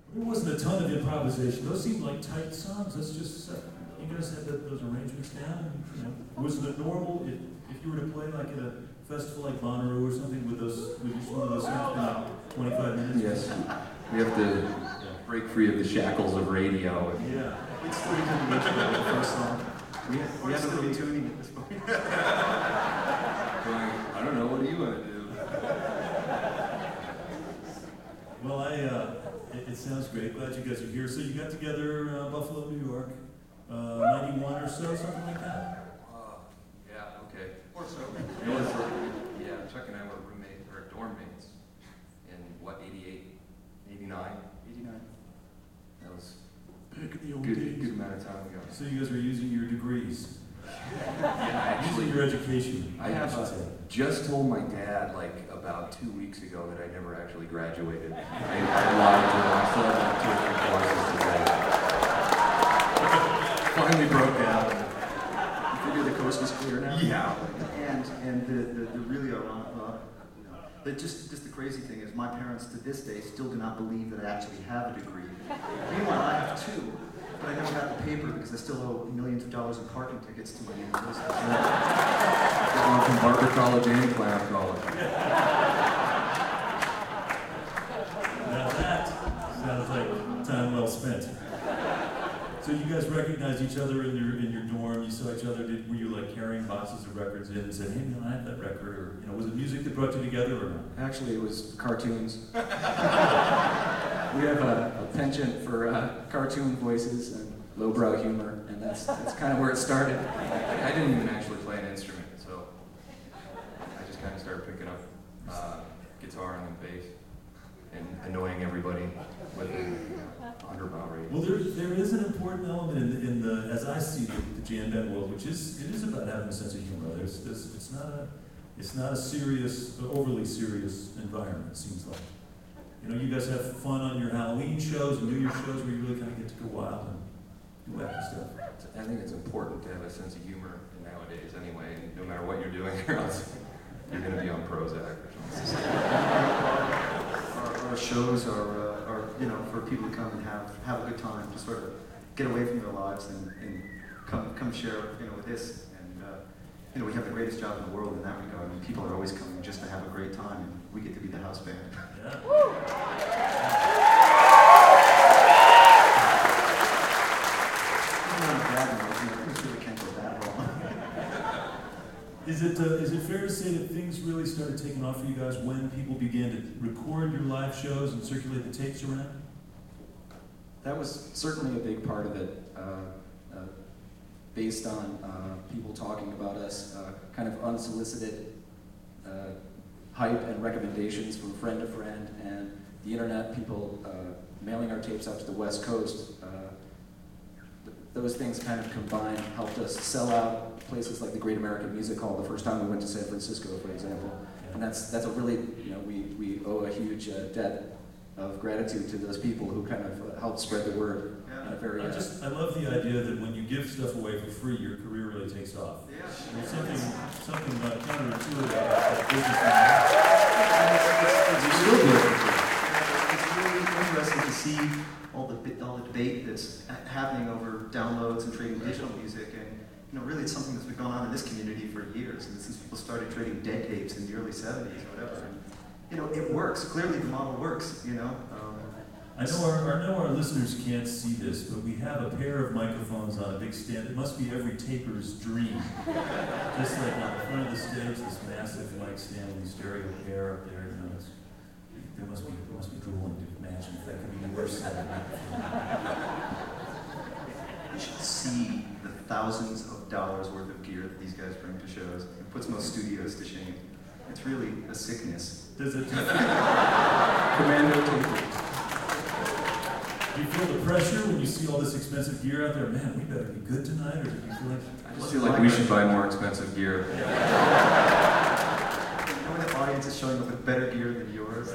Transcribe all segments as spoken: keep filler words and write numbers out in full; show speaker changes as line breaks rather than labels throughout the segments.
There wasn't a ton of improvisation. Those seemed like tight songs. That's just, uh, you guys had that, those arrangements down. And, you know, was it normal if, if you were to play like at a festival like Bonnaroo or something with those, with each one of those songs in like twenty-five minutes?
Yes. We have to break free of the shackles of radio.
Yeah.
We'd still be doing much better the first song. We, we haven't really tuning at this point.
Going, I don't know, what do you want to do?
Well, I, uh, it, it sounds great. Glad you guys are here. So you got together uh, Buffalo, New York, uh, ninety-one or so, something like that?
Uh, yeah, okay. Or so. It was, uh, yeah, Chuck and I were roommate, or dorm mates in, what, eighty-eight, eighty-nine?
eighty-nine.
That was
Back in the old
good,
days.
good amount of time ago.
So you guys were using your degrees.
Yeah, actually,
Using your education.
I have uh, just told my dad, like, about two weeks ago that I never actually graduated. I, I lied to him. I still have like two or three courses to take. Finally broke down.
You figure the coast is clear now?
Yeah.
And and the, the, the really ironic, uh, you know, the, just, just the crazy thing is my parents to this day still do not believe that I actually have a degree. Meanwhile, I have two, but I never got the paper because I still owe millions of dollars in parking tickets to my university.
Going from Barber College and Clown College.
Now that sounds like time well spent. So you guys recognized each other in your in your dorm. You saw each other. Did, were you like carrying boxes of records in and said, "Hey, man, I have that record," or you know, was it music that brought you together, or not?
Actually, it was cartoons. We have a, a penchant for uh, cartoon voices and lowbrow humor, and that's that's kind of where it started. I didn't even actually play an instrument, so I just kind of started picking up uh, guitar and then bass and annoying everybody with the underbow rate.
Well, there there is an important element in the, in the as I see the, the jam band world, which is it is about having a sense of humor. There's, there's it's not a it's not a serious, overly serious environment. It seems like. You know, you guys have fun on your Halloween shows and New Year's shows where you really kind of get to go wild and do wacky stuff.
I think it's important to have a sense of humor nowadays anyway, and no matter what you're doing, or else you're going to be on Prozac or something.
Our, our shows are, uh, are, you know, for people to come and have have a good time, to sort of get away from their lives and, and come come share, you know, with this. And uh, you know, we have the greatest job in the world in that regard. I mean, people are always coming just to have a great time, and we get to be the house band.
Yeah.
Even on a bad note, you know, things really can't go that wrong.
Is it uh, is it fair to say that things really started taking off for you guys when people began to record your live shows and circulate the tapes around?
That was certainly a big part of it, uh, uh, based on uh, people talking about us, uh, kind of unsolicited uh, hype and recommendations from friend to friend, and the internet, people uh, mailing our tapes out to the West Coast. Uh, th- those things kind of combined helped us sell out places like the Great American Music Hall the first time we went to San Francisco, for example. And that's that's a really, you know, we, we owe a huge uh, debt of gratitude to those people who kind of uh, helped spread the word.
Yeah.
In a very,
I
uh,
just I love the idea that when you give stuff away for free, your career really takes off.
Yeah.
There's something something uh, counterintuitive about that business model.
It's, it's, it's, really, it's really interesting to see all the bit- all the debate that's ha- happening over downloads and trading digital music, and you know, really, it's something that's been going on in this community for years, and since people started trading dead tapes in the early seventies or whatever. And, you know, it works. Clearly, the model works. You know. Um,
I know our I know our listeners can't see this, but we have a pair of microphones on a big stand. It must be every taper's dream. Just like on the front of the stage, this massive mic stand with the stereo pair up there. You know, it's, there must be there must be drooling to imagine if that could be worse than that.
You should see the thousands of dollars worth of gear that these guys bring to shows. It puts most studios to shame. It's really a sickness.
Does it?
Commando tape.
Do you feel the pressure when you see all this expensive gear out there? Man, we better be good tonight, or do you feel like?
I just feel like we should buy more expensive gear.
Knowing the audience is showing up with better gear than yours.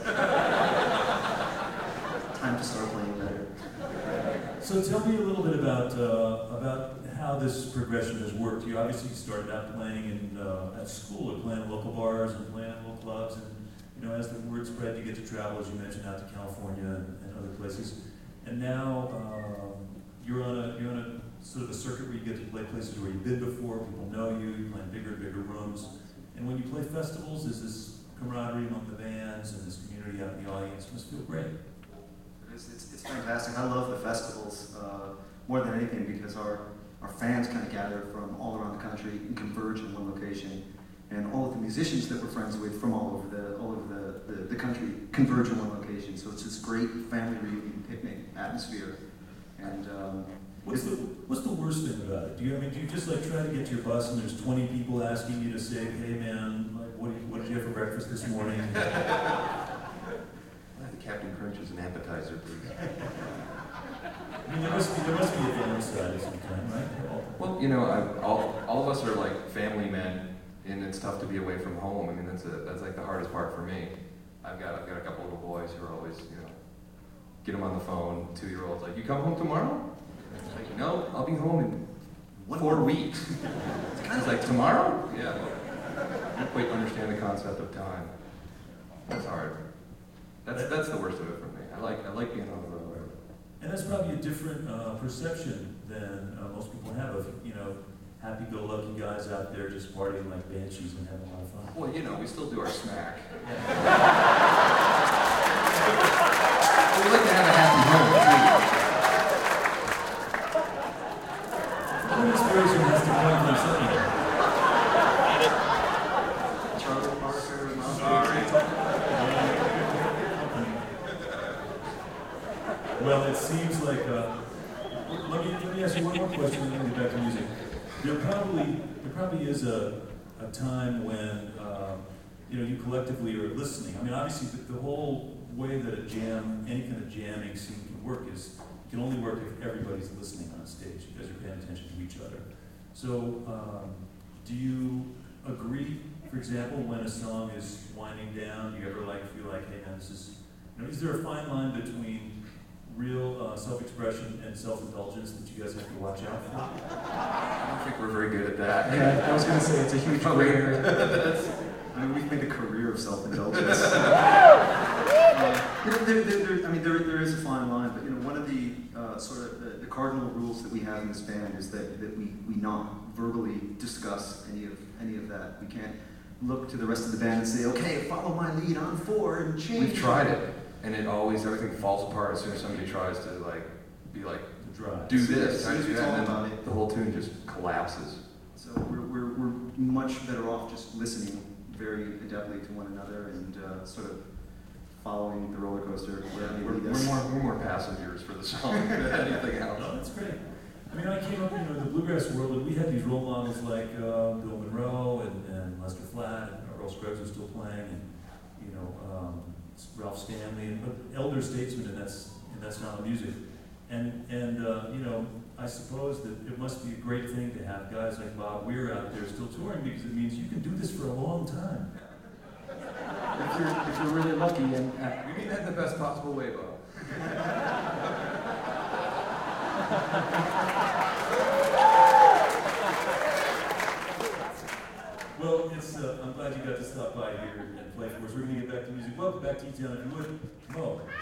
Time to start playing better.
So tell me a little bit about uh, about how this progression has worked. You obviously started out playing in uh, at school, or playing in local bars and playing in local clubs, and you know, as the word spread, you get to travel, as you mentioned, out to California and, and other places. and now um, you're on a you're on a sort of a circuit where you get to play places where you've been before. People know you. You play in bigger and bigger rooms, and when you play festivals, there's this camaraderie among the bands and this community out in the audience. It must feel great.
It's, it's, it's fantastic. I love the festivals uh, more than anything because our, our fans kind of gather from all around the country and converge in one location. And all of the musicians that we're friends with from all over the all over the, the, the country converge in one location. So it's this great family reunion picnic atmosphere. And um,
What's the What's the worst thing about it? Do you I mean do you just like try to get to your bus and there's twenty people asking you to say, hey man, like, what did you, what did you have for breakfast this morning?
I'll have the Captain Crunch as an appetizer, please.
I mean, there must be there must be a downside of some kind, right?
Well, you know, I, all all of us are like family men, and it's tough to be away from home. I mean, that's a, that's like the hardest part for me. I've got I've got a couple little boys who are always, you know, get them on the phone. Two year olds like, you come home tomorrow? Like, no, I'll be home in
One
four
more.
weeks. I was like, tomorrow? Yeah. Well, I don't quite understand the concept of time. That's hard. That's that's the worst of it for me. I like I like being on the road.
And that's probably a different uh, perception than uh, most people have of, you know, happy-go-lucky guys out there just partying like banshees and having a lot of fun.
Well, you know, we still do our smack. We like to have a happy home, too.
All inspiration has to come from somewhere.
Charlie Parker and all
Well, it seems like, uh, let me, let me ask you one more question and then get back to music. There probably, there probably is a, a time when, uh, you know, you collectively are listening. I mean, obviously, the, the whole way that a jam, any kind of jamming scene can work is, can only work if everybody's listening on stage. You guys are paying attention to each other. So, um, do you agree, for example, when a song is winding down, do you ever like feel like, hey man, this is, you know, is there a fine line between real uh, self-expression and self-indulgence that you guys have to watch out for?
I don't think we're very good at that.
Yeah, I was going to say it's a huge gray area.
I mean, we've made a career of self-indulgence. uh, you know, there, there, there, I mean, there, there is a fine line, but you know, one of the uh, sort of the, the cardinal rules that we have in this band is that, that we, we not verbally discuss any of any of that. We can't look to the rest of the band and say, okay, follow my lead on four and change.
We've tried it, and it always, everything falls apart as soon as somebody tries to, like, be like,
Drive.
do
As soon
this,
as
try to
we
do that,
talk
and
about
then
it.
the whole tune just collapses.
So we're, we're, we're much better off just listening very adeptly to one another and uh, sort of following the roller coaster wherever
We're,
you lead
we're
us.
more we're more passengers for the song than anything else.
No, that's great. I mean, I came up, you know, in the bluegrass world, and we had these role models like uh, Bill Monroe and, and Lester Flatt, and Earl Scruggs was still playing, and you know, um, Ralph Stanley, and but elder statesmen in that in that style of music. And and uh, you know, I suppose that it must be a great thing to have guys like Bob Weir out there still touring because it means you can do this for a long time.
If you're, if you're really lucky, and uh,
We mean that in the best possible way, Bob.
Well, it's uh, I'm glad you got to stop by here and play for us. We're going to get back to music. Welcome back to E-Town, if you would. Mo.